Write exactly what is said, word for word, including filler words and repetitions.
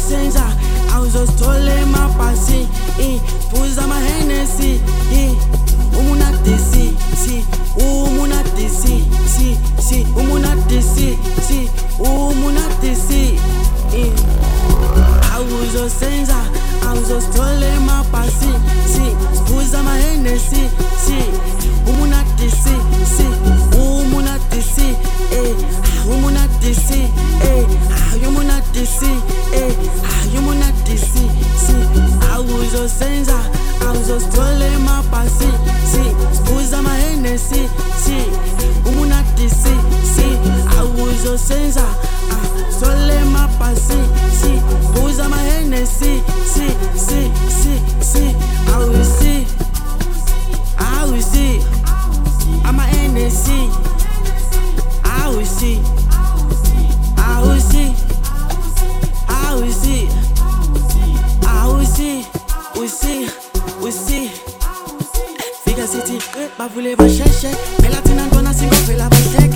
awuzosenza awuzosithole mapasi phuza ama-Hennessy umunadisi si umunadisi si si umunadisi si umunadisi awuzosenza awuzosithole mapasi si phuza ama-Hennessy si umunadisi si umunadisi eh umunadisi eh ayumunadisi eh ayumunadisi si awuzosenza awuzosithole mapasi si phuza ama-Hennessy si umunadisi si awuzosenza awuzosithole mapasi si phuza ama-Hennessy si si si si awusi awusi ama-Hennessy awusi awusi awusi awusi usi usi fika sithi bavule basheshe phela thina ntwana singavela bahleke